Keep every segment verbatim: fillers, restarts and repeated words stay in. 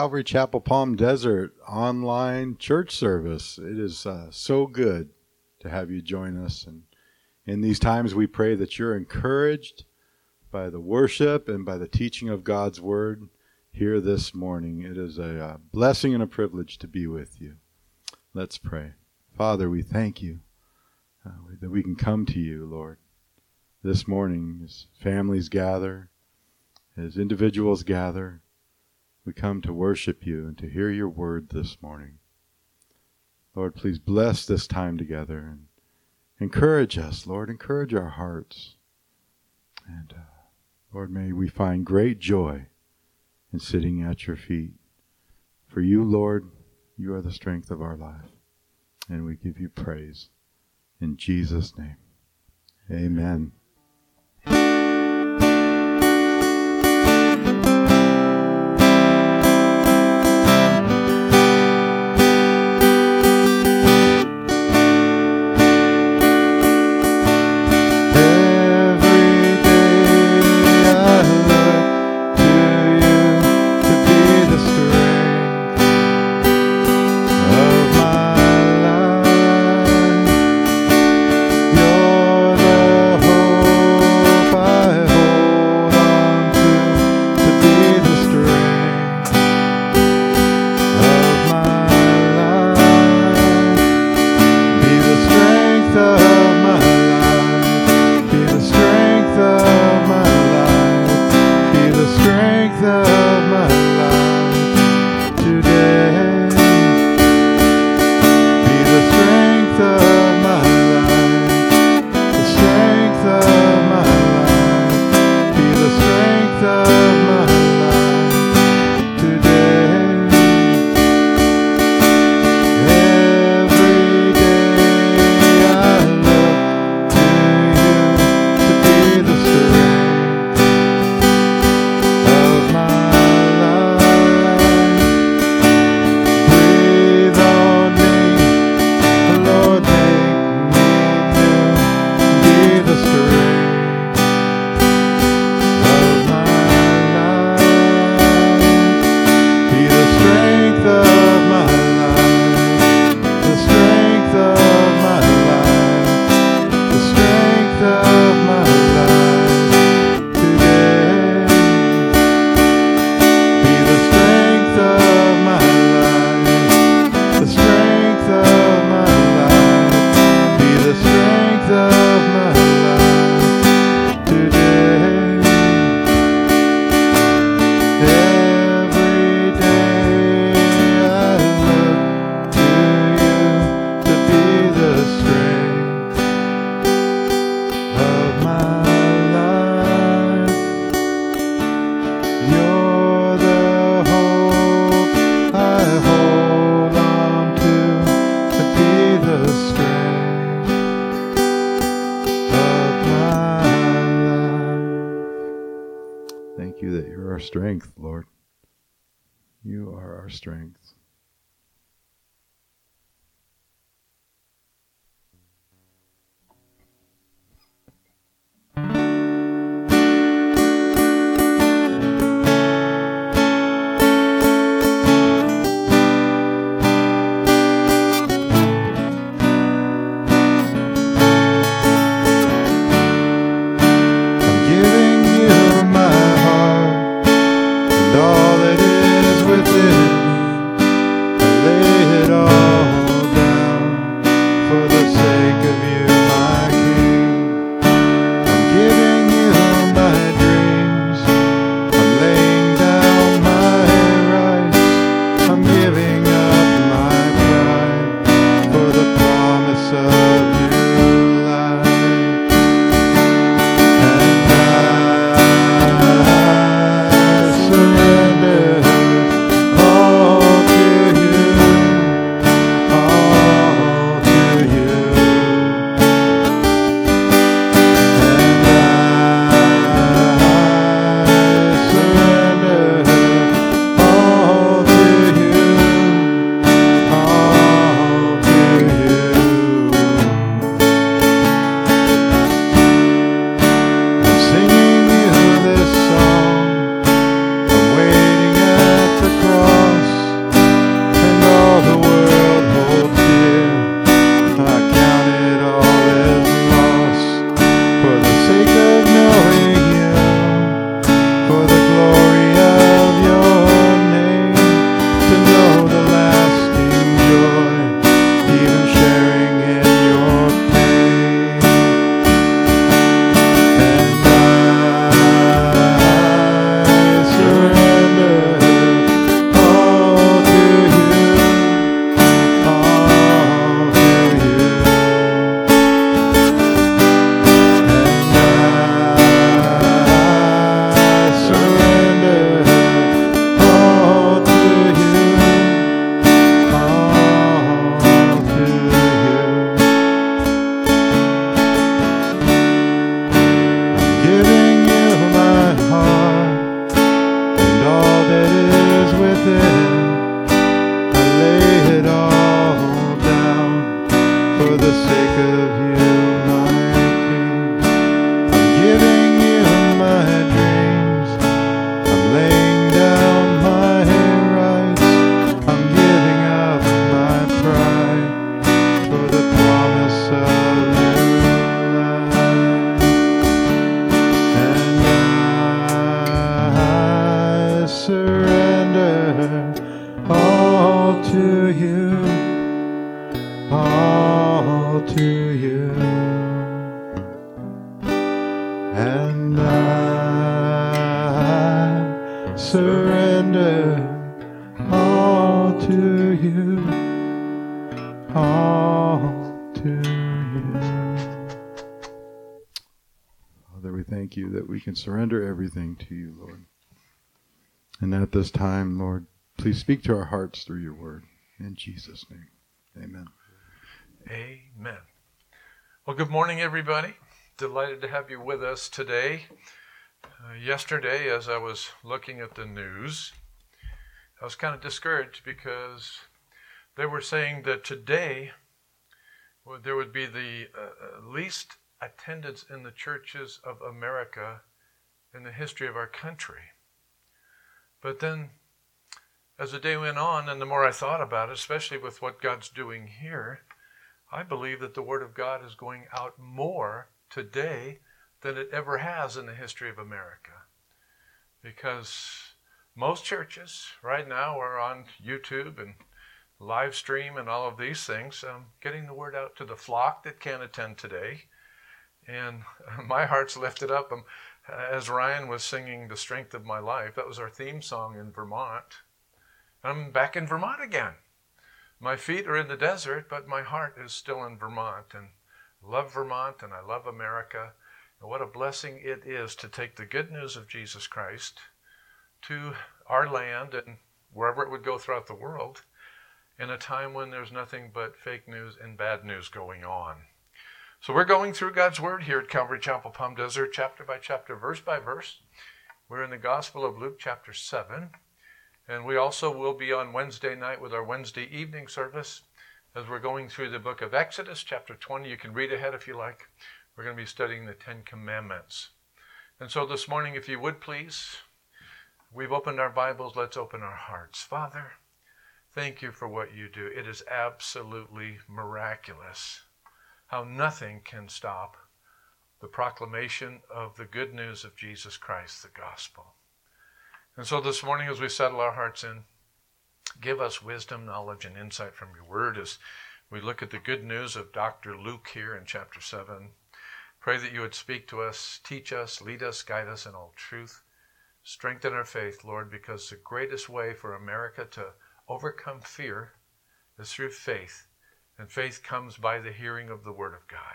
Calvary Chapel Palm Desert online church service. It is uh, so good to have you join us. And in these times, we pray that you're encouraged by the worship and by the teaching of God's Word here this morning. It is a uh, blessing and a privilege to be with you. Let's pray. Father, we thank you uh, that we can come to you, Lord, this morning as families gather, as individuals gather. We come to worship you and to hear your word this morning. Lord, please bless this time together and encourage us, Lord. Encourage our hearts. And uh, Lord, may we find great joy in sitting at your feet. For you, Lord, you are the strength of our life. And we give you praise. In Jesus' name, amen. Strength, Lord. You are our strength. All that is within you, all to you. And I surrender all to you, all to you. Father, we thank you that we can surrender everything to you, Lord. And at this time, Lord, please speak to our hearts through your word. In Jesus' name, amen. Amen. Well, good morning, everybody. Delighted to have you with us today. Uh, yesterday, as I was looking at the news, I was kind of discouraged because they were saying that today well, there would be the uh, least attendance in the churches of America in the history of our country. But then, as the day went on, and the more I thought about it, especially with what God's doing here, I believe that the Word of God is going out more today than it ever has in the history of America. Because most churches right now are on YouTube and live stream and all of these things, um, getting the word out to the flock that can't attend today. And my heart's lifted up. Um, as Ryan was singing The Strength of My Life, that was our theme song in Vermont. I'm back in Vermont again. My feet are in the desert, but my heart is still in Vermont. And I love Vermont and I love America. And what a blessing it is to take the good news of Jesus Christ to our land and wherever it would go throughout the world in a time when there's nothing but fake news and bad news going on. So we're going through God's Word here at Calvary Chapel, Palm Desert, chapter by chapter, verse by verse. We're in the Gospel of Luke, chapter seven. And we also will be on Wednesday night with our Wednesday evening service as we're going through the book of Exodus, chapter twenty. You can read ahead if you like. We're going to be studying the Ten Commandments. And so this morning, if you would please, we've opened our Bibles. Let's open our hearts. Father, thank you for what you do. It is absolutely miraculous how nothing can stop the proclamation of the good news of Jesus Christ, the gospel. And so this morning, as we settle our hearts in, give us wisdom, knowledge, and insight from your word as we look at the good news of Doctor Luke here in chapter seven. Pray that you would speak to us, teach us, lead us, guide us in all truth. Strengthen our faith, Lord, because the greatest way for America to overcome fear is through faith. And faith comes by the hearing of the word of God.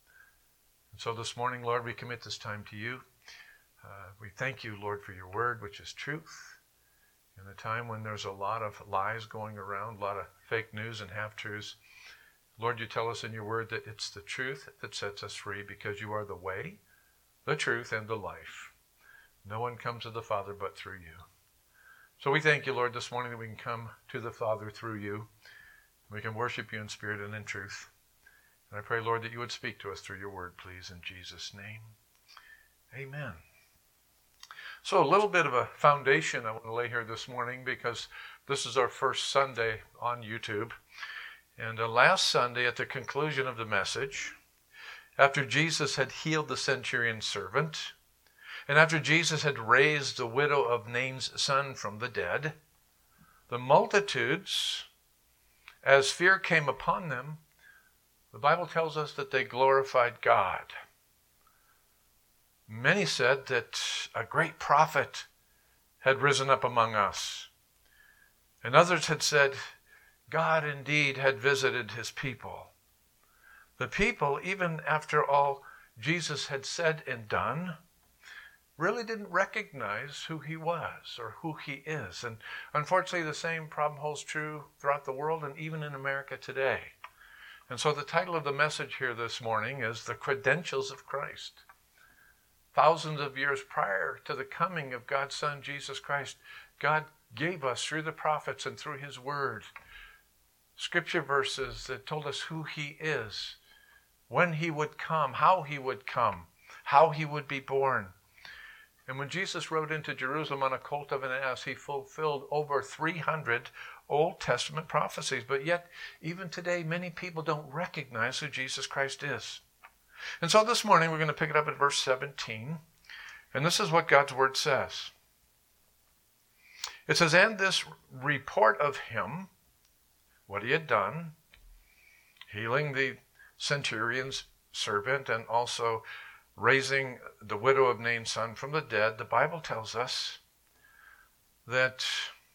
And so this morning, Lord, we commit this time to you. Uh, we thank you, Lord, for your word, which is truth. In a time when there's a lot of lies going around, a lot of fake news and half-truths, Lord, you tell us in your word that it's the truth that sets us free because you are the way, the truth, and the life. No one comes to the Father but through you. So we thank you, Lord, this morning that we can come to the Father through you. We can worship you in spirit and in truth. And I pray, Lord, that you would speak to us through your word, please, in Jesus' name. Amen. So a little bit of a foundation I want to lay here this morning because this is our first Sunday on YouTube. And uh, last Sunday, at the conclusion of the message, after Jesus had healed the centurion's servant, and after Jesus had raised the widow of Nain's son from the dead, the multitudes, as fear came upon them, the Bible tells us that they glorified God. Many said that a great prophet had risen up among us. And others had said, God indeed had visited his people. The people, even after all Jesus had said and done, really didn't recognize who he was or who he is. And unfortunately, the same problem holds true throughout the world and even in America today. And so the title of the message here this morning is The Credentials of Christ. Thousands of years prior to the coming of God's Son, Jesus Christ, God gave us through the prophets and through his word scripture verses that told us who he is, when he would come, how he would come, how he would be born. And when Jesus rode into Jerusalem on a colt of an ass, he fulfilled over three hundred Old Testament prophecies. But yet, even today, many people don't recognize who Jesus Christ is. And so this morning, we're going to pick it up at verse seventeen. And this is what God's word says. It says, and this report of him what he had done, healing the centurion's servant and also raising the widow of Nain's son from the dead, the Bible tells us that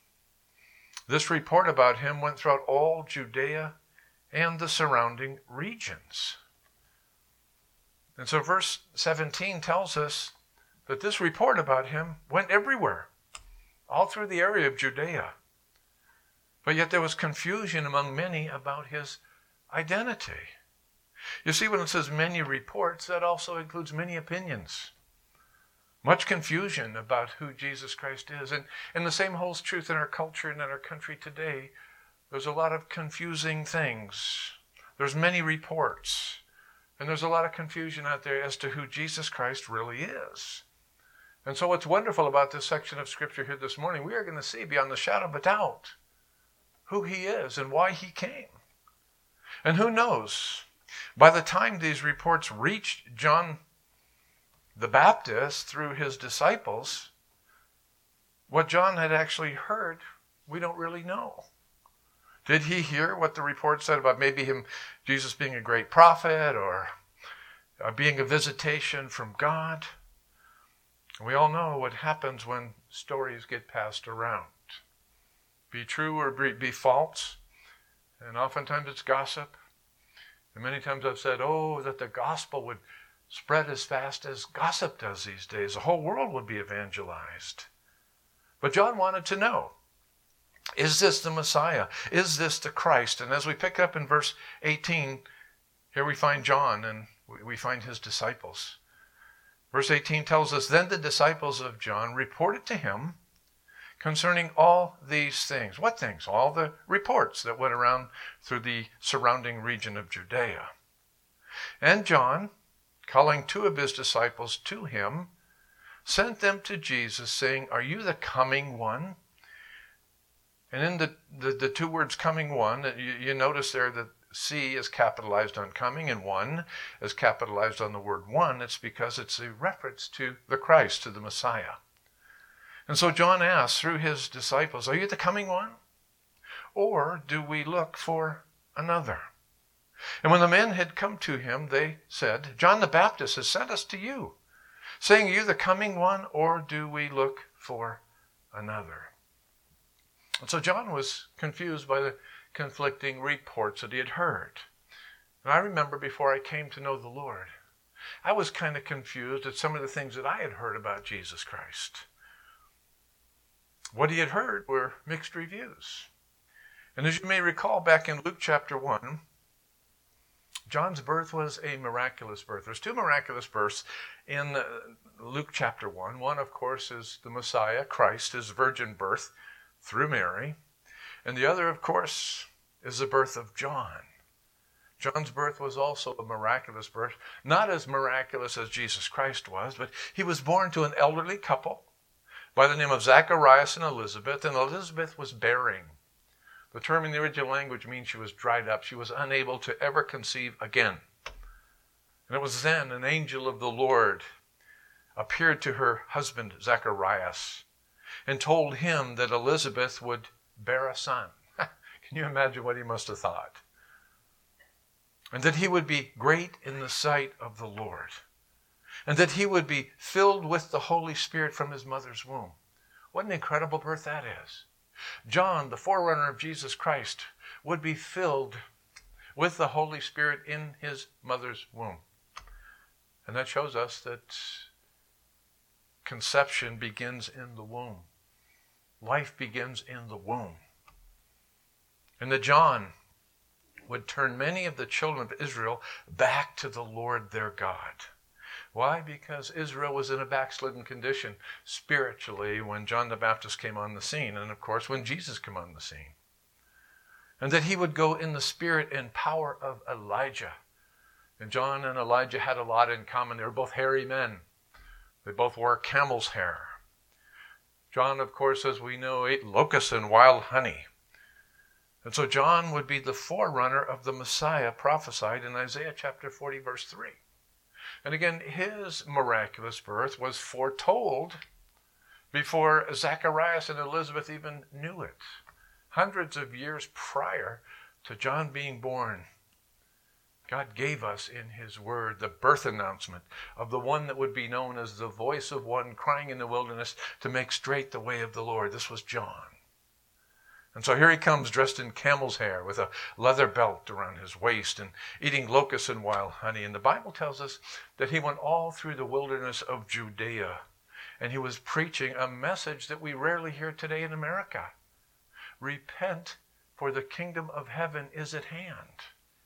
this report about him went throughout all Judea and the surrounding regions. And so verse seventeen tells us that this report about him went everywhere, all through the area of Judea. But yet there was confusion among many about his identity. You see, when it says many reports, that also includes many opinions. Much confusion about who Jesus Christ is. And, and the same holds truth in our culture and in our country today. There's a lot of confusing things. There's many reports. And there's a lot of confusion out there as to who Jesus Christ really is. And so what's wonderful about this section of Scripture here this morning, we are going to see beyond the shadow of a doubt who he is and why he came. And who knows, by the time these reports reached John the Baptist through his disciples, what John had actually heard, we don't really know. Did he hear what the report said about maybe him, Jesus being a great prophet or uh, being a visitation from God? We all know what happens when stories get passed around. Be true or be, be false. And oftentimes it's gossip. And many times I've said, oh, that the gospel would spread as fast as gossip does these days. The whole world would be evangelized. But John wanted to know, is this the Messiah? Is this the Christ? And as we pick up in verse eighteen, here we find John and we find his disciples. Verse eighteen tells us, then the disciples of John reported to him concerning all these things. What things? All the reports that went around through the surrounding region of Judea. And John, calling two of his disciples to him, sent them to Jesus, saying, are you the coming one? And in the, the, the two words coming one, you, you notice there that C is capitalized on coming and one is capitalized on the word one. It's because it's a reference to the Christ, to the Messiah. And so John asks through his disciples, are you the coming one? Or do we look for another? And when the men had come to him, they said, John the Baptist has sent us to you, saying, are you the coming one, or do we look for another? And so John was confused by the conflicting reports that he had heard. And I remember before I came to know the Lord, I was kind of confused at some of the things that I had heard about Jesus Christ. What he had heard were mixed reviews. And as you may recall, back in Luke chapter one, John's birth was a miraculous birth. There's two miraculous births in Luke chapter one. One, of course, is the Messiah, Christ, his virgin birth through Mary. And the other, of course, is the birth of John. John's birth was also a miraculous birth, not as miraculous as Jesus Christ was, but he was born to an elderly couple by the name of Zacharias and Elizabeth, and Elizabeth was bearing. The term in the original language means she was dried up. She was unable to ever conceive again. And it was then an angel of the Lord appeared to her husband, Zacharias, and told him that Elizabeth would bear a son. Can you imagine what he must have thought? And that he would be great in the sight of the Lord. And that he would be filled with the Holy Spirit from his mother's womb. What an incredible birth that is. John, the forerunner of Jesus Christ, would be filled with the Holy Spirit in his mother's womb. And that shows us that conception begins in the womb. Life begins in the womb. And that John would turn many of the children of Israel back to the Lord their God. Why? Because Israel was in a backslidden condition spiritually when John the Baptist came on the scene, and of course when Jesus came on the scene. And that he would go in the spirit and power of Elijah. And John and Elijah had a lot in common. They were both hairy men. They both wore camel's hair. John, of course, as we know, ate locusts and wild honey. And so John would be the forerunner of the Messiah prophesied in Isaiah chapter forty, verse three. And again, his miraculous birth was foretold before Zacharias and Elizabeth even knew it. Hundreds of years prior to John being born, God gave us in his word the birth announcement of the one that would be known as the voice of one crying in the wilderness to make straight the way of the Lord. This was John. And so here he comes dressed in camel's hair with a leather belt around his waist and eating locusts and wild honey. And the Bible tells us that he went all through the wilderness of Judea. And he was preaching a message that we rarely hear today in America. Repent, for the kingdom of heaven is at hand.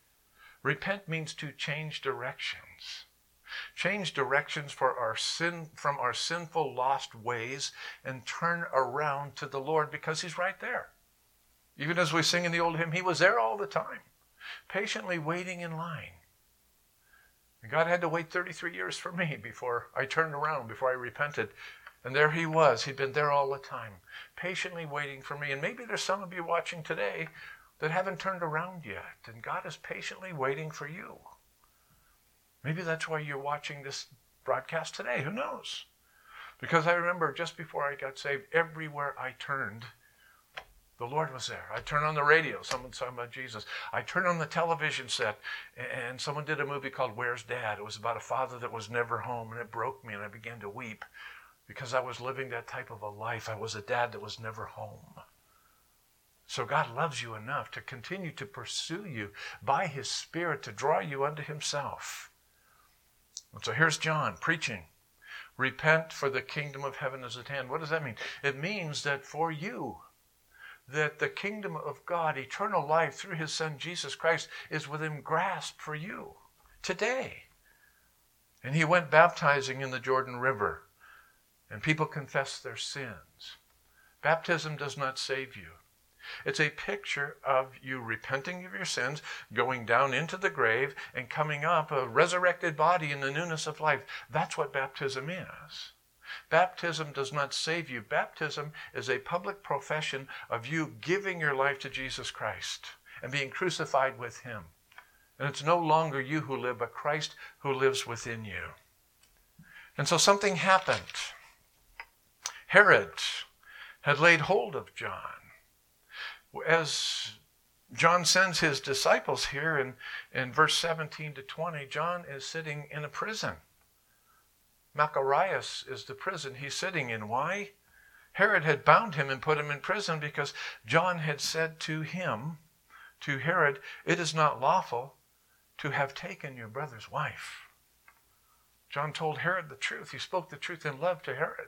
Repent means to change directions. Change directions for our sin, from our sinful, lost ways and turn around to the Lord because he's right there. Even as we sing in the old hymn, he was there all the time, patiently waiting in line. And God had to wait thirty-three years for me before I turned around, before I repented. And there he was. He'd been there all the time, patiently waiting for me. And maybe there's some of you watching today that haven't turned around yet, and God is patiently waiting for you. Maybe that's why you're watching this broadcast today. Who knows? Because I remember just before I got saved, everywhere I turned, the Lord was there. I turned on the radio, someone's talking about Jesus. I turned on the television set, and someone did a movie called Where's Dad? It was about a father that was never home, and it broke me, and I began to weep because I was living that type of a life. I was a dad that was never home. So God loves you enough to continue to pursue you by his Spirit to draw you unto himself. And so here's John preaching. Repent, for the kingdom of heaven is at hand. What does that mean? It means that for you, that the kingdom of God, eternal life through his Son Jesus Christ, is within grasp for you today. And he went baptizing in the Jordan River, and people confessed their sins. Baptism does not save you. It's a picture of you repenting of your sins, going down into the grave, and coming up a resurrected body in the newness of life. That's what baptism is. Baptism does not save you. Baptism is a public profession of you giving your life to Jesus Christ and being crucified with him. And it's no longer you who live, but Christ who lives within you. And so something happened. Herod had laid hold of John. As John sends his disciples here in, in verse seventeen to twenty, John is sitting in a prison. Macarius is the prison he's sitting in. Why? Herod had bound him and put him in prison because John had said to him, to Herod, it is not lawful to have taken your brother's wife. John told Herod the truth. He spoke the truth in love to Herod.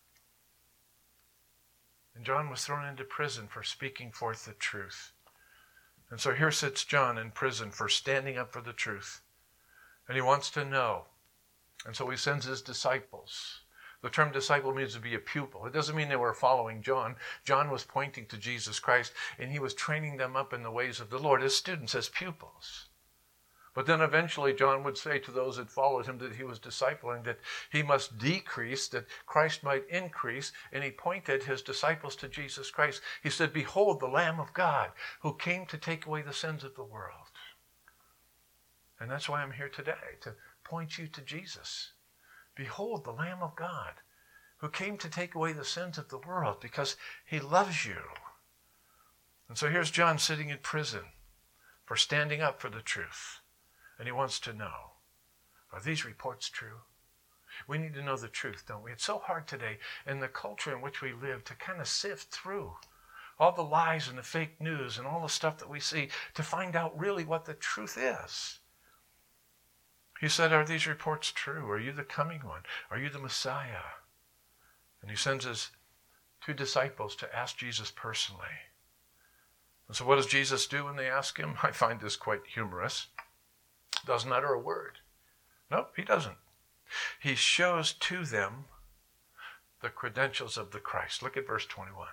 And John was thrown into prison for speaking forth the truth. And so here sits John in prison for standing up for the truth. And he wants to know. And so he sends his disciples. The term disciple means to be a pupil. It doesn't mean they were following John. John was pointing to Jesus Christ, and he was training them up in the ways of the Lord as students, as pupils. But then eventually John would say to those that followed him that he was discipling that he must decrease, that Christ might increase, and he pointed his disciples to Jesus Christ. He said, behold the Lamb of God who came to take away the sins of the world. And that's why I'm here today, to point you to Jesus. Behold the Lamb of God who came to take away the sins of the world because he loves you. And so here's John sitting in prison for standing up for the truth. And he wants to know, are these reports true? We need to know the truth, don't we? It's so hard today in the culture in which we live to kind of sift through all the lies and the fake news and all the stuff that we see to find out really what the truth is. He said, are these reports true? Are you the coming one? Are you the Messiah? And he sends his two disciples to ask Jesus personally. And so what does Jesus do when they ask him? I find this quite humorous. Doesn't utter a word. Nope, he doesn't. He shows to them the credentials of the Christ. Look at verse twenty-one.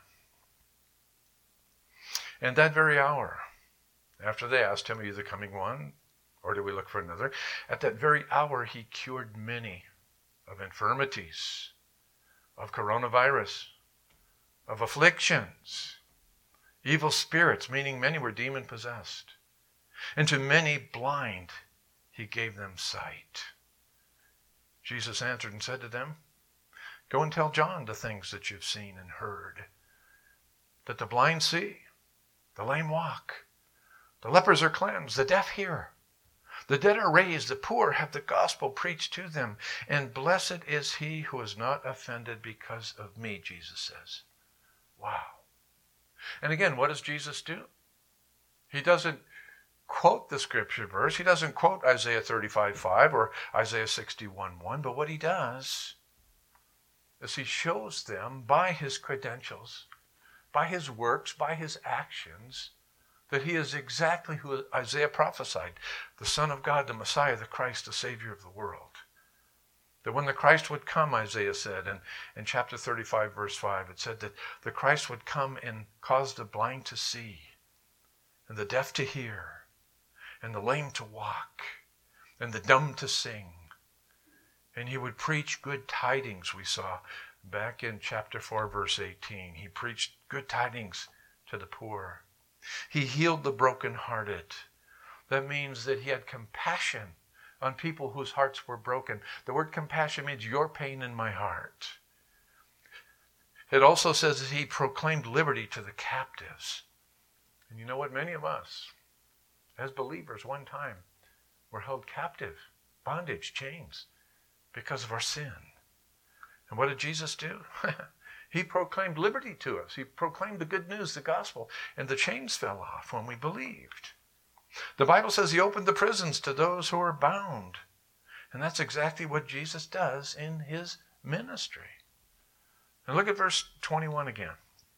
And that very hour, after they asked him, are you the coming one? Or do we look for another? At that very hour, he cured many of infirmities, of coronavirus, of afflictions, evil spirits, meaning many were demon-possessed. And to many blind, he gave them sight. Jesus answered and said to them, go and tell John the things that you've seen and heard, that the blind see, the lame walk, The lepers are cleansed, the deaf hear. The dead are raised, the poor have the gospel preached to them. And blessed is he who is not offended because of me, Jesus says. Wow. And again, what does Jesus do? He doesn't quote the scripture verse. He doesn't quote Isaiah thirty-five five or Isaiah sixty-one one. But what he does is he shows them by his credentials, by his works, by his actions, that he is exactly who Isaiah prophesied, the Son of God, the Messiah, the Christ, the Savior of the world. That when the Christ would come, Isaiah said, in, in chapter thirty-five, verse five, it said that the Christ would come and cause the blind to see, and the deaf to hear, and the lame to walk, and the dumb to sing. And he would preach good tidings, we saw back in chapter four, verse eighteen. He preached good tidings to the poor. He healed the brokenhearted. That means that he had compassion on people whose hearts were broken. The word compassion means your pain in my heart. It also says that he proclaimed liberty to the captives. And you know what? Many of us, as believers, one time were held captive, bondage, chains, because of our sin. And what did Jesus do? He proclaimed liberty to us. He proclaimed the good news, the gospel, and the chains fell off when we believed. The Bible says he opened the prisons to those who are bound. And that's exactly what Jesus does in his ministry. And look at verse twenty-one again.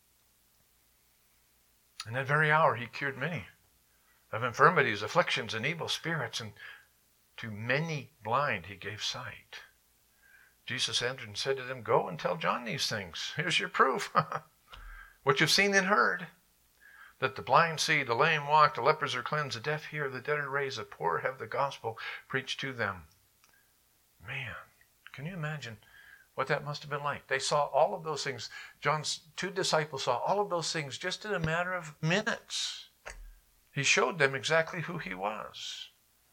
In that very hour he cured many of infirmities, afflictions, and evil spirits, and to many blind he gave sight. Jesus answered and said to them, go and tell John these things. Here's your proof. What you've seen and heard. That the blind see, the lame walk, the lepers are cleansed, the deaf hear, the dead are raised, the poor have the gospel preached to them. Man, can you imagine what that must have been like? They saw all of those things. John's two disciples saw all of those things just in a matter of minutes. He showed them exactly who he was.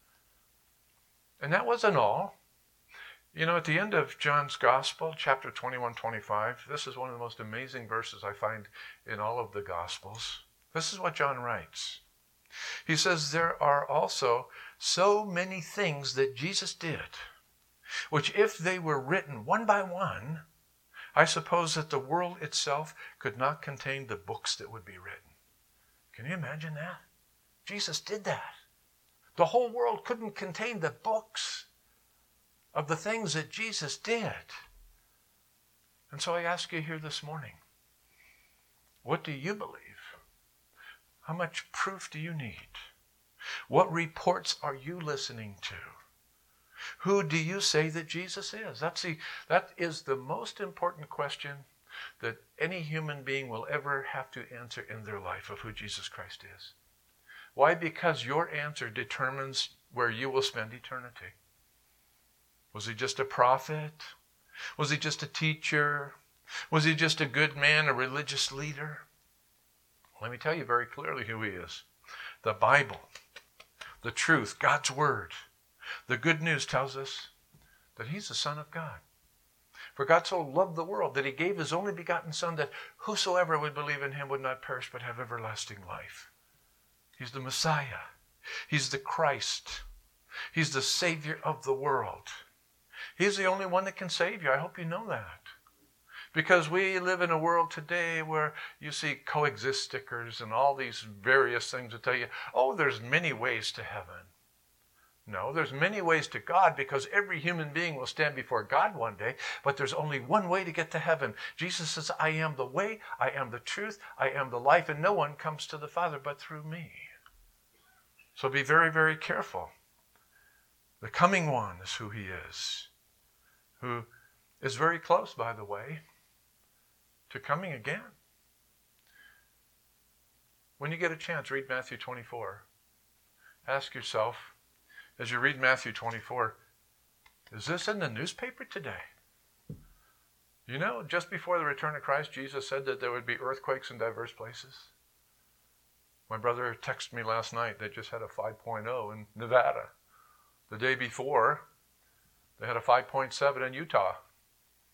And that wasn't all. You know, at the end of John's Gospel, chapter twenty-one twenty-five, this is one of the most amazing verses I find in all of the Gospels. This is what John writes. He says, there are also so many things that Jesus did, which if they were written one by one, I suppose that the world itself could not contain the books that would be written. Can you imagine that? Jesus did that. The whole world couldn't contain the books of the things that Jesus did. And so I ask you here this morning, what do you believe? How much proof do you need? What reports are you listening to? Who do you say that Jesus is? That's the, that is the most important question that any human being will ever have to answer in their life, of who Jesus Christ is. Why? Because your answer determines where you will spend eternity. Was he just a prophet? Was he just a teacher? Was he just a good man, a religious leader? Let me tell you very clearly who he is. The Bible, the truth, God's word, the good news tells us that he's the Son of God. For God so loved the world that he gave his only begotten Son, that whosoever would believe in him would not perish but have everlasting life. He's the Messiah. He's the Christ. He's the Savior of the world. He's the only one that can save you. I hope you know that. Because we live in a world today where you see coexist stickers and all these various things that tell you, oh, there's many ways to heaven. No, there's many ways to God, because every human being will stand before God one day, but there's only one way to get to heaven. Jesus says, I am the way, I am the truth, I am the life, and no one comes to the Father but through me. So be very, very careful. The coming one is who he is, who is very close, by the way, to coming again. When you get a chance, read Matthew twenty-four. Ask yourself, as you read Matthew twenty-four, is this in the newspaper today? You know, just before the return of Christ, Jesus said that there would be earthquakes in diverse places. My brother texted me last night, they just had a five point oh in Nevada. The day before, they had a five point seven in Utah.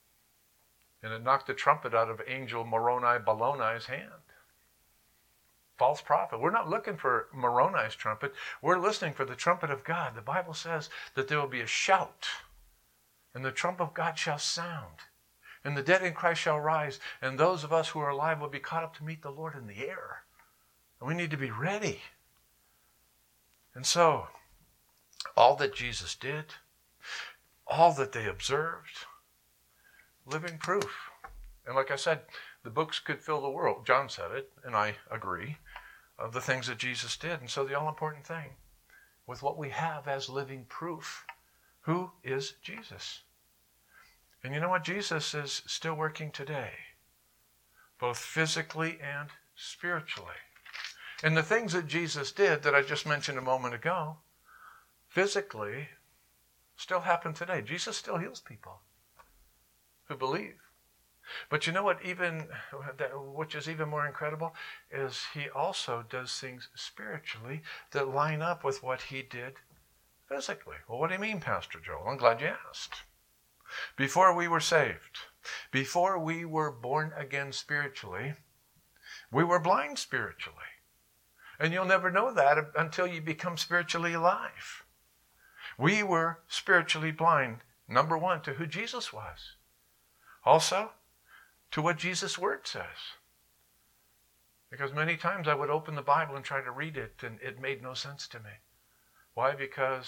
And it knocked the trumpet out of Angel Moroni Balonai's hand. false prophet. We're not looking for Moroni's trumpet. We're listening for the trumpet of God. The Bible says that there will be a shout, and the trump of God shall sound, and the dead in Christ shall rise, and those of us who are alive will be caught up to meet the Lord in the air. And we need to be ready. And so, all that Jesus did, all that they observed, living proof. And like I said, the books could fill the world. John said it, and I agree, of the things that Jesus did. And so the all-important thing, with what we have as living proof, who is Jesus? And you know what? Jesus is still working today, both physically and spiritually. And the things that Jesus did that I just mentioned a moment ago, physically, still happen today. Jesus still heals people who believe. But you know what, even which is even more incredible, is he also does things spiritually that line up with what he did physically. Well, what do you mean, Pastor Joel? I'm glad you asked. Before we were saved, before we were born again spiritually, we were blind spiritually. And you'll never know that until you become spiritually alive. We were spiritually blind, number one, to who Jesus was. Also, to what Jesus' word says. Because many times I would open the Bible and try to read it, and it made no sense to me. Why? Because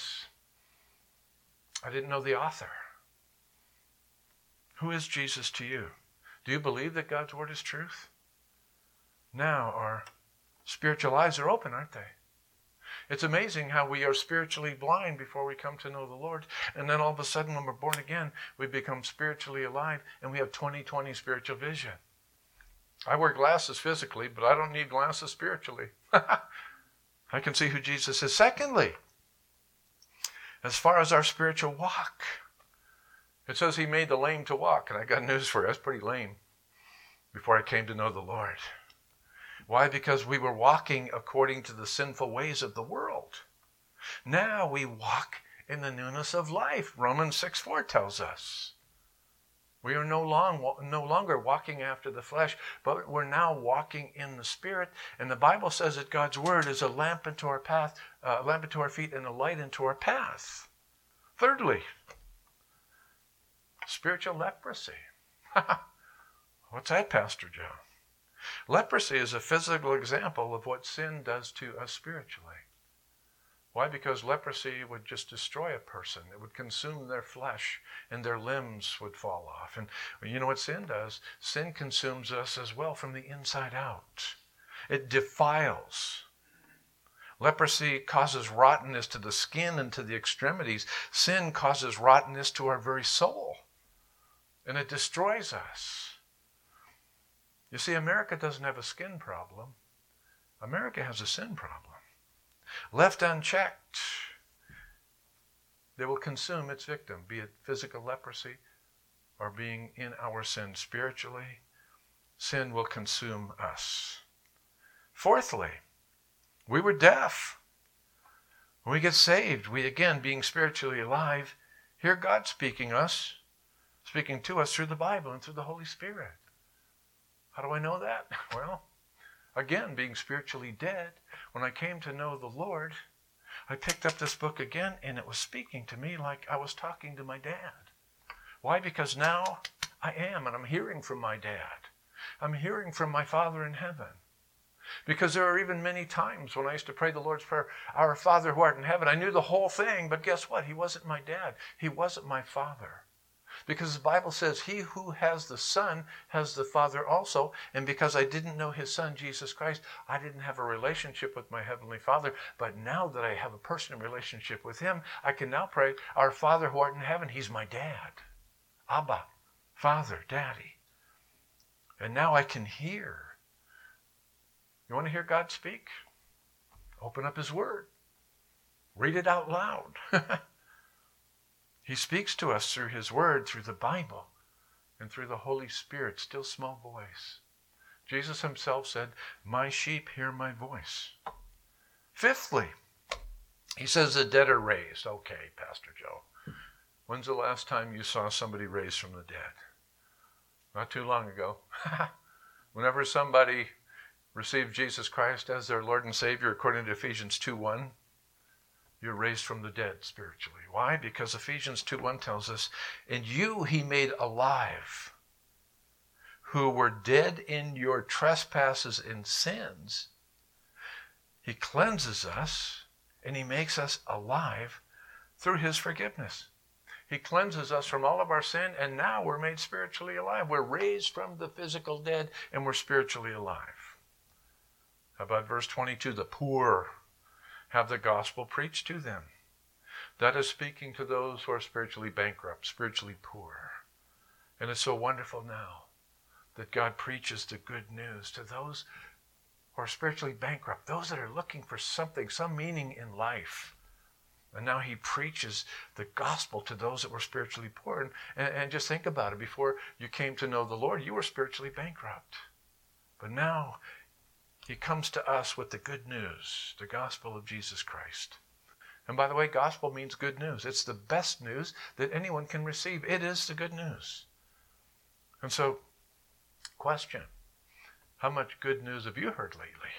I didn't know the author. Who is Jesus to you? Do you believe that God's word is truth? Now our spiritual eyes are open, aren't they? It's amazing how we are spiritually blind before we come to know the Lord. And then all of a sudden when we're born again, we become spiritually alive and we have twenty twenty spiritual vision. I wear glasses physically, but I don't need glasses spiritually. I can see who Jesus is. Secondly, as far as our spiritual walk, it says he made the lame to walk. And I got news for you. I was pretty lame before I came to know the Lord. Why? Because we were walking according to the sinful ways of the world. Now we walk in the newness of life. Romans six four tells us. We are no, long, no longer walking after the flesh, but we're now walking in the Spirit. And the Bible says that God's word is a lamp into our path, a lamp into our feet, and a light into our path. Thirdly, spiritual leprosy. What's that, Pastor Joe? Leprosy is a physical example of what sin does to us spiritually. Why? Because leprosy would just destroy a person. It would consume their flesh and their limbs would fall off. And you know what sin does? Sin consumes us as well from the inside out. It defiles. Leprosy causes rottenness to the skin and to the extremities. Sin causes rottenness to our very soul. And it destroys us. You see, America doesn't have a skin problem. America has a sin problem. Left unchecked, they will consume its victim, be it physical leprosy or being in our sin spiritually. Sin will consume us. Fourthly, we were deaf. When we get saved, we again, being spiritually alive, hear God speaking us, speaking to us through the Bible and through the Holy Spirit. How do I know that? Well, again, being spiritually dead, when I came to know the Lord, I picked up this book again, and it was speaking to me like I was talking to my dad. Why? Because now I am, and I'm hearing from my dad. I'm hearing from my Father in heaven. Because there are even many times when I used to pray the Lord's Prayer, Our Father who art in heaven, I knew the whole thing, but guess what? He wasn't my dad. He wasn't my Father. Because the Bible says, he who has the Son has the Father also. And because I didn't know his Son, Jesus Christ, I didn't have a relationship with my Heavenly Father. But now that I have a personal relationship with him, I can now pray, Our Father who art in heaven, he's my dad. Abba, Father, Daddy. And now I can hear. You want to hear God speak? Open up his word. Read it out loud. He speaks to us through his word, through the Bible, and through the Holy Spirit, still small voice. Jesus himself said, My sheep hear my voice. Fifthly, he says the dead are raised. Okay, Pastor Joe. When's the last time you saw somebody raised from the dead? Not too long ago. Whenever somebody received Jesus Christ as their Lord and Savior according to Ephesians two one, you're raised from the dead spiritually. Why? Because Ephesians two one tells us, "And you he made alive, who were dead in your trespasses and sins." He cleanses us and he makes us alive through his forgiveness. He cleanses us from all of our sin, and now we're made spiritually alive. We're raised from the physical dead, and we're spiritually alive. How about verse twenty-two? The poor have the gospel preached to them. That is speaking to those who are spiritually bankrupt, spiritually poor. And it's so wonderful now that God preaches the good news to those who are spiritually bankrupt, those that are looking for something, some meaning in life. And now he preaches the gospel to those that were spiritually poor. And, and just think about it. Before you came to know the Lord, you were spiritually bankrupt. But now he comes to us with the good news, the gospel of Jesus Christ. And by the way, gospel means good news. It's the best news that anyone can receive. It is the good news. And so, question, how much good news have you heard lately?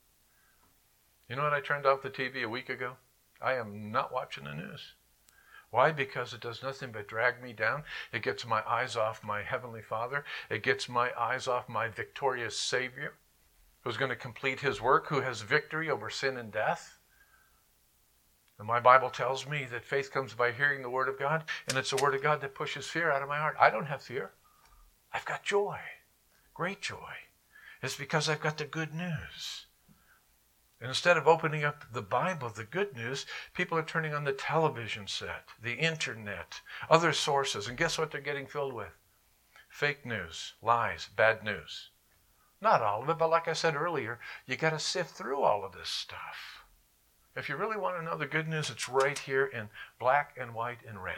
You know what? I turned off the T V a week ago. I am not watching the news. Why? Because it does nothing but drag me down. It gets my eyes off my Heavenly Father. It gets my eyes off my victorious Savior, who's going to complete his work, who has victory over sin and death. And my Bible tells me that faith comes by hearing the Word of God, and it's the Word of God that pushes fear out of my heart. I don't have fear. I've got joy, great joy. It's because I've got the good news. And instead of opening up the Bible, the good news, people are turning on the television set, the internet, other sources. And guess what they're getting filled with? Fake news, lies, bad news. Not all of it, but like I said earlier, you got to sift through all of this stuff. If you really want to know the good news, it's right here in black and white and red.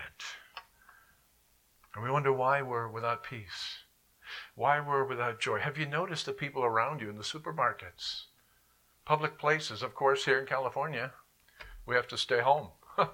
And we wonder why we're without peace, why we're without joy. Have you noticed the people around you in the supermarkets? Public places, of course, here in California, we have to stay home.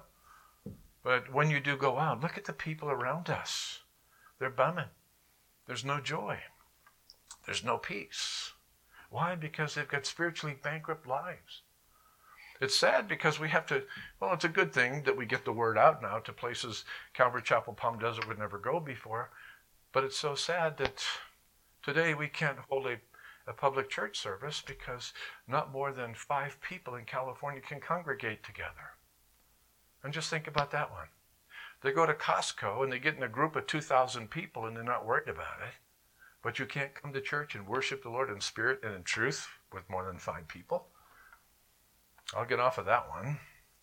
But when you do go out, look at the people around us. They're bumming. There's no joy. There's no peace. Why? Because they've got spiritually bankrupt lives. It's sad because we have to, well, it's a good thing that we get the word out now to places Calvary Chapel, Palm Desert would never go before. But it's so sad that today we can't hold a a public church service because not more than five people in California can congregate together. And just think about that one. They go to Costco and they get in a group of two thousand people and they're not worried about it. But you can't come to church and worship the Lord in spirit and in truth with more than five people. I'll get off of that one.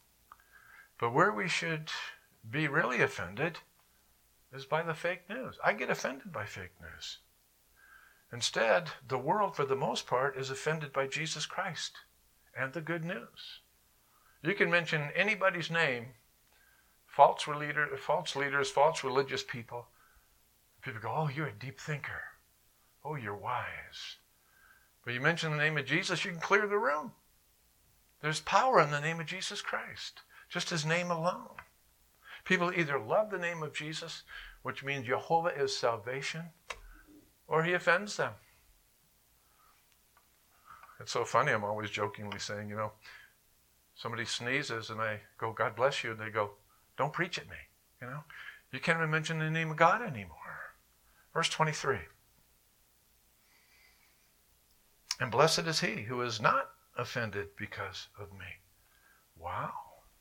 But where we should be really offended is by the fake news. I get offended by fake news. Instead, the world, for the most part, is offended by Jesus Christ and the good news. You can mention anybody's name, false, leader, false leaders, false religious people. People go, oh, you're a deep thinker. Oh, you're wise. But you mention the name of Jesus, you can clear the room. There's power in the name of Jesus Christ, just his name alone. People either love the name of Jesus, which means Jehovah is salvation, or he offends them. It's so funny, I'm always jokingly saying, you know, somebody sneezes and I go, God bless you, and they go, don't preach at me. You know, you can't even mention the name of God anymore. Verse twenty-three. And blessed is he who is not offended because of me. Wow.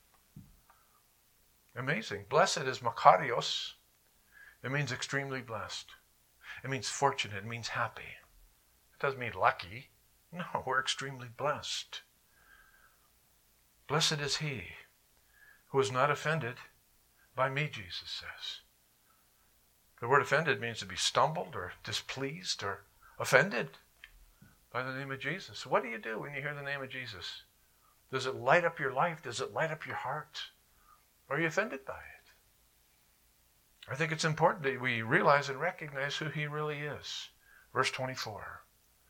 Amazing. Blessed is Makarios. It means extremely blessed. It means fortunate. It means happy. It doesn't mean lucky. No, we're extremely blessed. Blessed is he who is not offended by me, Jesus says. The word offended means to be stumbled or displeased or offended by the name of Jesus. What do you do when you hear the name of Jesus? Does it light up your life? Does it light up your heart? Or are you offended by it? I think it's important that we realize and recognize who he really is. Verse twenty-four.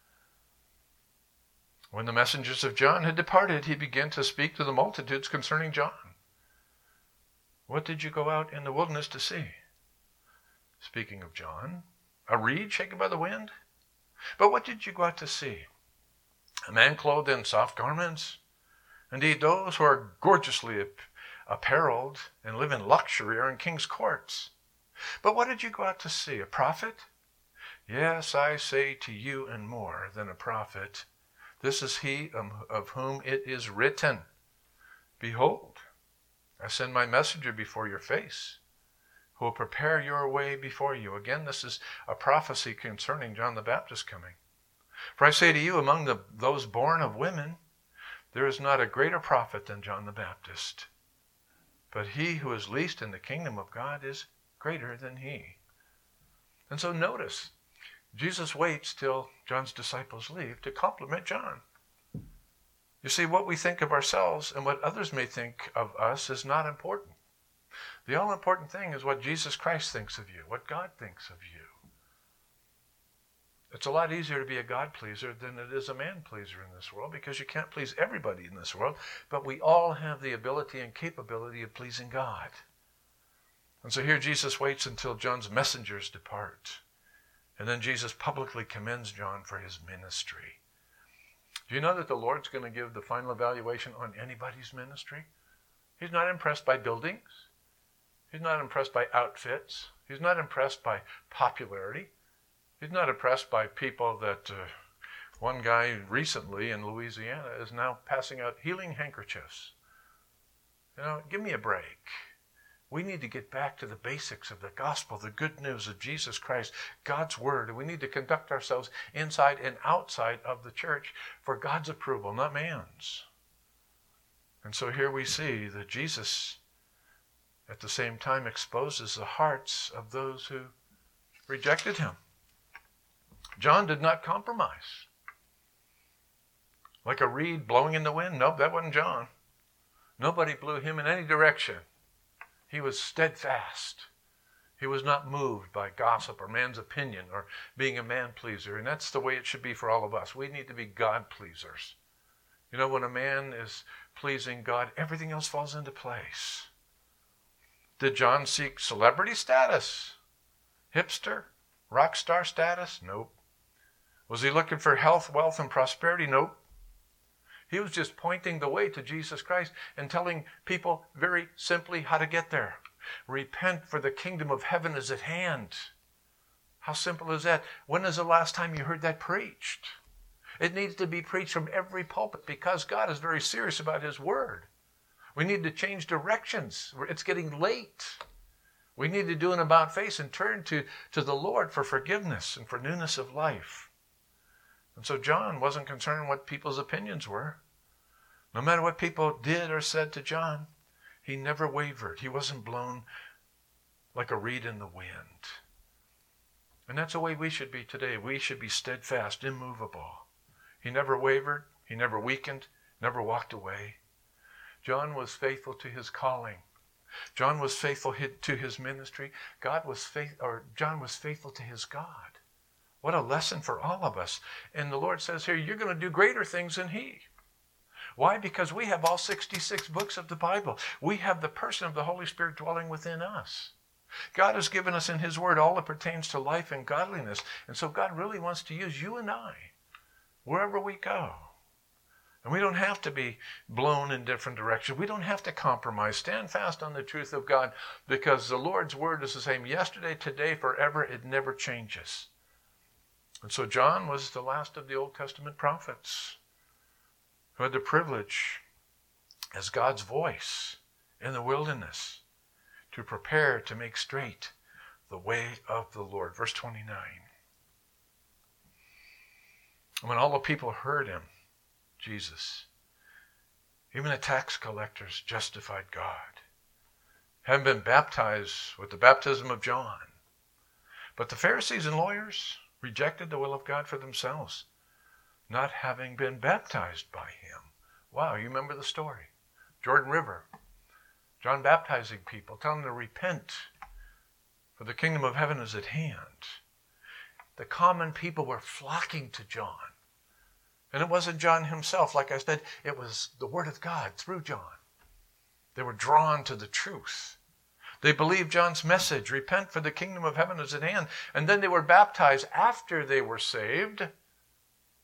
When the messengers of John had departed, he began to speak to the multitudes concerning John. What did you go out in the wilderness to see? Speaking of John, a reed shaken by the wind? But what did you go out to see? A man clothed in soft garments? Indeed, those who are gorgeously apparelled and live in luxury are in king's courts. But what did you go out to see? A prophet? Yes, I say to you, and more than a prophet. This is he of whom it is written, Behold, I send my messenger before your face, who will prepare your way before you. Again, this is a prophecy concerning John the Baptist coming. For I say to you, among the, those born of women, there is not a greater prophet than John the Baptist. But he who is least in the kingdom of God is greater than he. And so notice, Jesus waits till John's disciples leave to compliment John. You see, what we think of ourselves and what others may think of us is not important. The all important thing is what Jesus Christ thinks of you, what God thinks of you. It's a lot easier to be a God pleaser than it is a man pleaser in this world, because you can't please everybody in this world, but we all have the ability and capability of pleasing God. And so here Jesus waits until John's messengers depart. And then Jesus publicly commends John for his ministry. Do you know that the Lord's going to give the final evaluation on anybody's ministry? He's not impressed by buildings. He's not impressed by outfits. He's not impressed by popularity. He's not impressed by people that uh, one guy recently in Louisiana is now passing out healing handkerchiefs. You know, give me a break. We need to get back to the basics of the gospel, the good news of Jesus Christ, God's word. And we need to conduct ourselves inside and outside of the church for God's approval, not man's. And so here we see that Jesus, at the same time, exposes the hearts of those who rejected him. John did not compromise. Like a reed blowing in the wind. Nope, that wasn't John. Nobody blew him in any direction. He was steadfast. He was not moved by gossip or man's opinion or being a man pleaser. And that's the way it should be for all of us. We need to be God pleasers. You know, when a man is pleasing God, everything else falls into place. Did John seek celebrity status? Hipster? Rock star status? Nope. Was he looking for health, wealth, and prosperity? Nope. He was just pointing the way to Jesus Christ and telling people very simply how to get there. Repent, for the kingdom of heaven is at hand. How simple is that? When is the last time you heard that preached? It needs to be preached from every pulpit because God is very serious about his word. We need to change directions. It's getting late. We need to do an about face and turn to, to the Lord for forgiveness and for newness of life. And so John wasn't concerned what people's opinions were. No matter what people did or said to John, he never wavered. He wasn't blown like a reed in the wind. And that's the way we should be today. We should be steadfast, immovable. He never wavered. He never weakened, never walked away. John was faithful to his calling. John was faithful to his ministry. God was faith, or John was faithful to his God. What a lesson for all of us. And the Lord says here, you're going to do greater things than he. Why? Because we have all sixty-six books of the Bible. We have the person of the Holy Spirit dwelling within us. God has given us in his word all that pertains to life and godliness. And so God really wants to use you and I wherever we go. And we don't have to be blown in different directions. We don't have to compromise. Stand fast on the truth of God, because the Lord's word is the same yesterday, today, forever. It never changes. And so John was the last of the Old Testament prophets who had the privilege as God's voice in the wilderness to prepare to make straight the way of the Lord. Verse twenty-nine. When all the people heard him, Jesus, even the tax collectors justified God, having been baptized with the baptism of John. But the Pharisees and lawyers rejected the will of God for themselves, not having been baptized by him. Wow, you remember the story. Jordan River, John baptizing people, telling them to repent, for the kingdom of heaven is at hand. The common people were flocking to John. And it wasn't John himself. Like I said, it was the word of God through John. They were drawn to the truth. They believed John's message, repent for the kingdom of heaven is at hand. And then they were baptized after they were saved.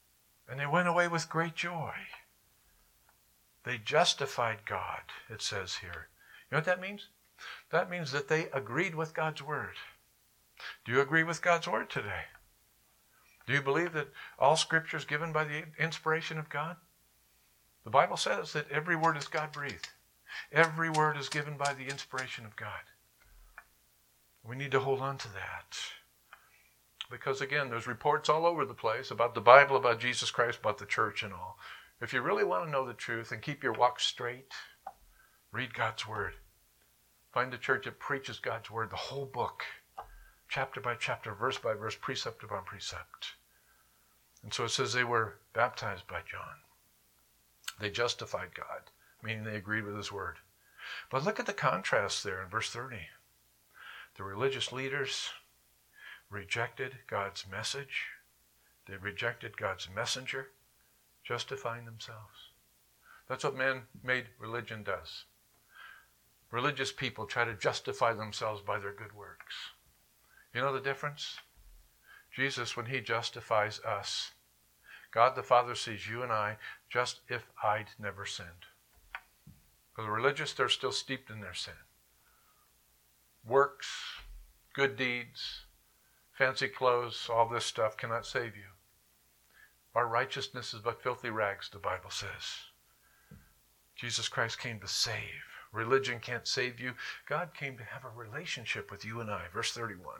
And they went away with great joy. They justified God, it says here. You know what that means? That means that they agreed with God's word. Do you agree with God's word today? Do you believe that all Scripture is given by the inspiration of God? The Bible says that every word is God-breathed. Every word is given by the inspiration of God. We need to hold on to that. Because again, there's reports all over the place about the Bible, about Jesus Christ, about the church and all. If you really want to know the truth and keep your walk straight, read God's word. Find a church that preaches God's word, the whole book, chapter by chapter, verse by verse, precept upon precept. And so it says they were baptized by John. They justified God, meaning they agreed with his word. But look at the contrast there in verse thirty. The religious leaders rejected God's message. They rejected God's messenger, justifying themselves. That's what man-made religion does. Religious people try to justify themselves by their good works. You know the difference? Jesus, when he justifies us, God the Father sees you and I just if I'd never sinned. For the religious, they're still steeped in their sin. Works, good deeds, fancy clothes, all this stuff cannot save you. Our righteousness is but filthy rags, the Bible says. Jesus Christ came to save. Religion can't save you. God came to have a relationship with you and I. Verse thirty-one.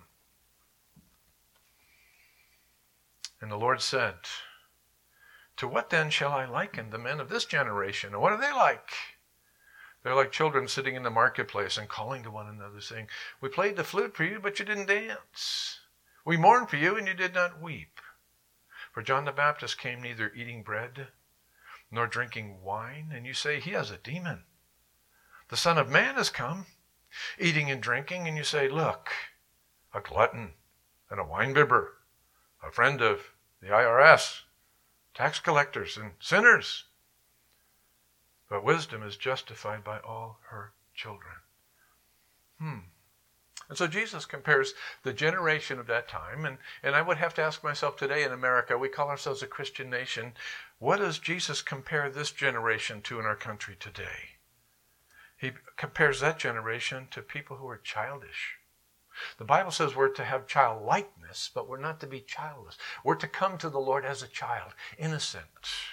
And the Lord said, to what then shall I liken the men of this generation? And what are they like? They're like children sitting in the marketplace and calling to one another, saying, we played the flute for you, but you didn't dance. We mourned for you, and you did not weep. For John the Baptist came neither eating bread nor drinking wine, and you say, he has a demon. The Son of Man has come, eating and drinking, and you say, look, a glutton and a winebibber, a friend of the I R S, tax collectors and sinners. But wisdom is justified by all her children. Hmm. And so Jesus compares the generation of that time, and, and I would have to ask myself today in America, we call ourselves a Christian nation, what does Jesus compare this generation to in our country today? He compares that generation to people who are childish. The Bible says we're to have childlikeness, but we're not to be childless. We're to come to the Lord as a child, innocent.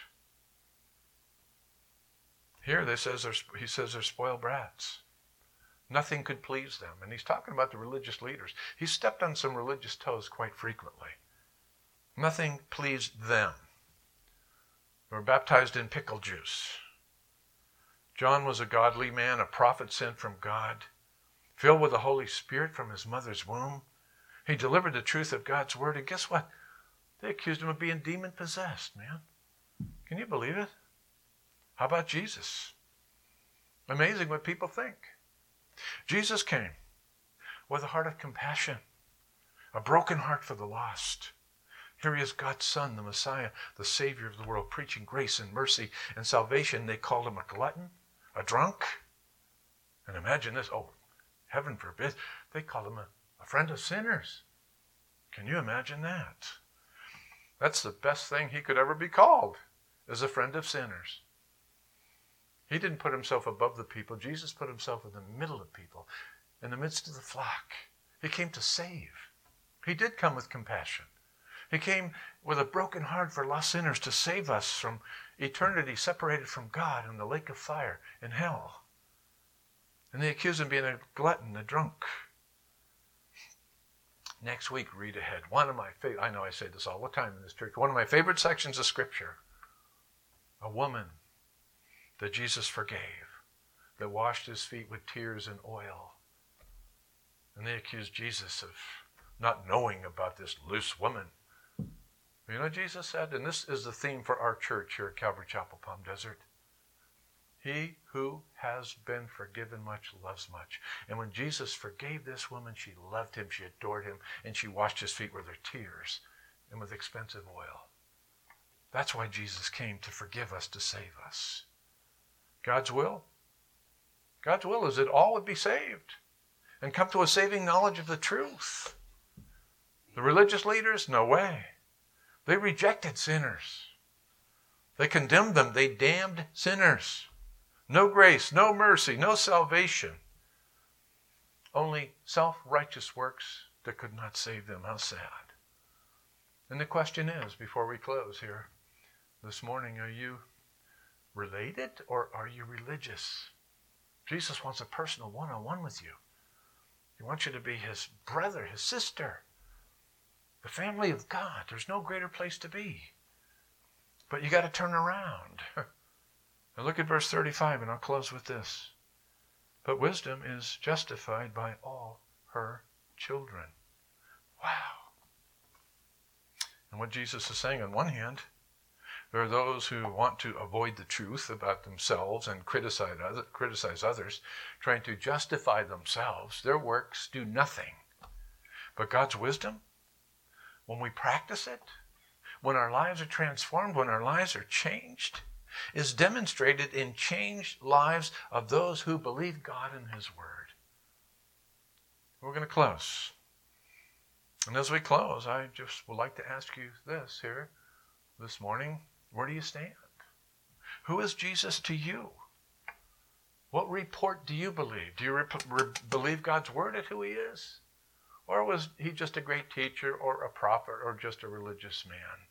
Here they says he says they're spoiled brats. Nothing could please them. And he's talking about the religious leaders. He stepped on some religious toes quite frequently. Nothing pleased them. They were baptized in pickle juice. John was a godly man, a prophet sent from God, filled with the Holy Spirit from his mother's womb. He delivered the truth of God's word, and guess what? They accused him of being demon-possessed, man. Can you believe it? How about Jesus? Amazing what people think. Jesus came with a heart of compassion, a broken heart for the lost. Here he is, God's Son, the Messiah, the Savior of the world, preaching grace and mercy and salvation. They called him a glutton, a drunk. And imagine this, oh, heaven forbid, they called him a, a friend of sinners. Can you imagine that? That's the best thing he could ever be called, as a friend of sinners. He didn't put himself above the people. Jesus put himself in the middle of people, in the midst of the flock. He came to save. He did come with compassion. He came with a broken heart for lost sinners to save us from eternity separated from God in the lake of fire in hell. And they accuse him of being a glutton, a drunk. Next week, read ahead. One of my favorite, I know I say this all the time in this church, one of my favorite sections of Scripture. A woman that Jesus forgave, that washed his feet with tears and oil. And they accused Jesus of not knowing about this loose woman. You know what Jesus said? And this is the theme for our church here at Calvary Chapel, Palm Desert. He who has been forgiven much loves much. And when Jesus forgave this woman, she loved him, she adored him, and she washed his feet with her tears and with expensive oil. That's why Jesus came, to forgive us, to save us. God's will? God's will is that all would be saved and come to a saving knowledge of the truth. The religious leaders? No way. They rejected sinners. They condemned them. They damned sinners. No grace, no mercy, no salvation. Only self-righteous works that could not save them. How sad. And the question is, before we close here this morning, are you related or are you religious? Jesus wants a personal one-on-one with you. He wants you to be his brother, his sister, the family of God. There's no greater place to be. But you got to turn around. Now look at verse thirty-five, and I'll close with this. But wisdom is justified by all her children. Wow. And what Jesus is saying, on one hand, there are those who want to avoid the truth about themselves and criticize other, criticize others, trying to justify themselves. Their works do nothing. But God's wisdom, when we practice it, when our lives are transformed, when our lives are changed, is demonstrated in changed lives of those who believe God and his word. We're going to close. And as we close, I just would like to ask you this here this morning. Where do you stand? Who is Jesus to you? What report do you believe? Do you re- re- believe God's word at who he is? Or was he just a great teacher or a prophet or just a religious man?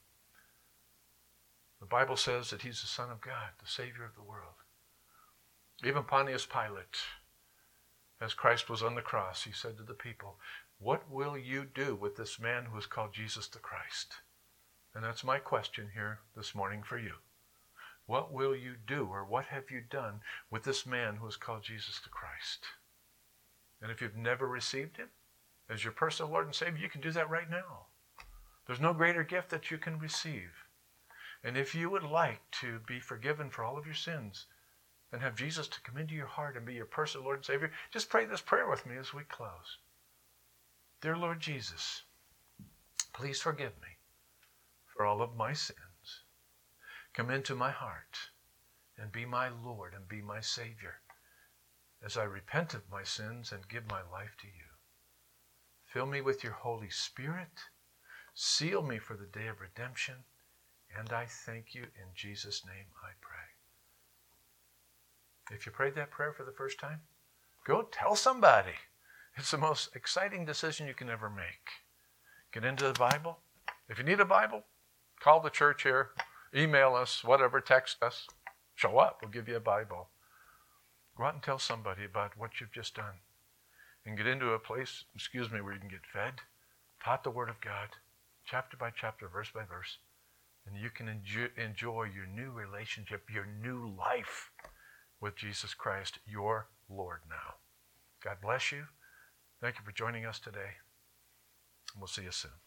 The Bible says that he's the Son of God, the Savior of the world. Even Pontius Pilate, as Christ was on the cross, he said to the people, "What will you do with this man who is called Jesus the Christ?" And that's my question here this morning for you. What will you do, or what have you done with this man who is called Jesus the Christ? And if you've never received him as your personal Lord and Savior, you can do that right now. There's no greater gift that you can receive. And if you would like to be forgiven for all of your sins and have Jesus to come into your heart and be your personal Lord and Savior, just pray this prayer with me as we close. Dear Lord Jesus, please forgive me for all of my sins. Come into my heart and be my Lord and be my Savior as I repent of my sins and give my life to you. Fill me with your Holy Spirit. Seal me for the day of redemption. And I thank you in Jesus' name I pray. If you prayed that prayer for the first time, go tell somebody. It's the most exciting decision you can ever make. Get into the Bible. If you need a Bible, call the church here, email us, whatever, text us. Show up. We'll give you a Bible. Go out and tell somebody about what you've just done. And get into a place, excuse me, where you can get fed, taught the Word of God, chapter by chapter, verse by verse. And you can enjoy, enjoy your new relationship, your new life with Jesus Christ, your Lord now. God bless you. Thank you for joining us today. And we'll see you soon.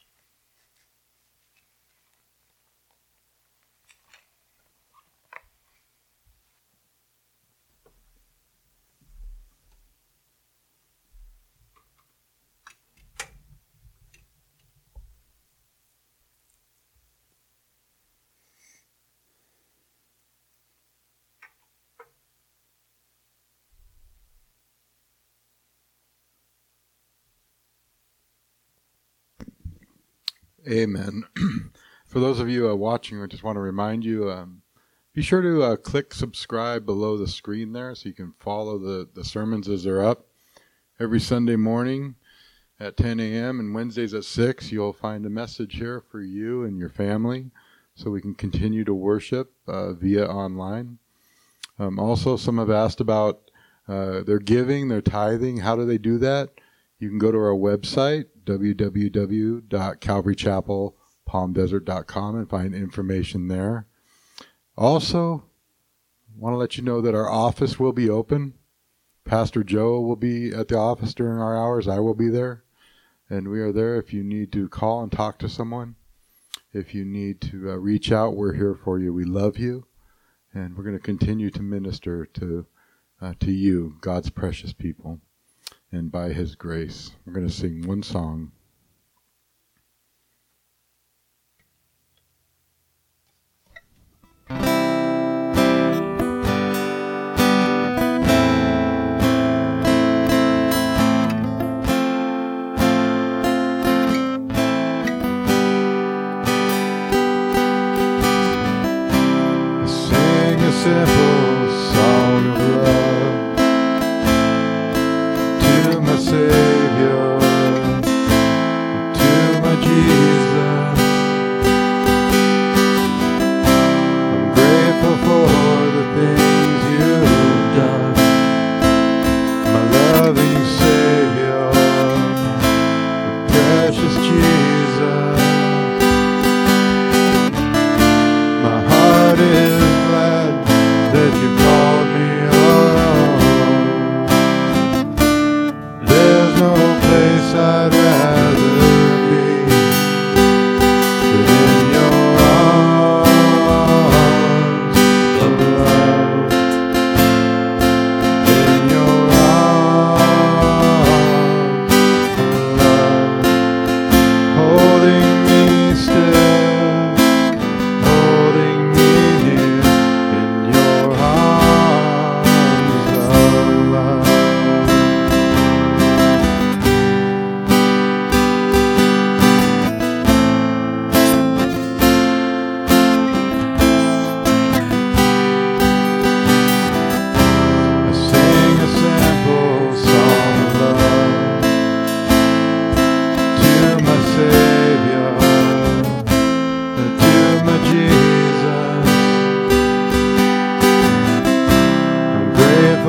Amen. For those of you uh, watching, I just want to remind you, um, be sure to uh, click subscribe below the screen there so you can follow the, the sermons as they're up. Every Sunday morning at ten a.m. and Wednesdays at six, you'll find a message here for you and your family so we can continue to worship uh, via online. Um, also, some have asked about uh, their giving, their tithing. How do they do that? You can go to our website, w w w dot calvary chapel palm desert dot com, and find information there. Also, I want to let you know that our office will be open. Pastor Joe will be at the office during our hours. I will be there. And we are there if you need to call and talk to someone. If you need to uh, reach out, we're here for you. We love you. And we're going to continue to minister to uh, to you, God's precious people. And by his grace, we're going to sing one song.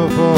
of all.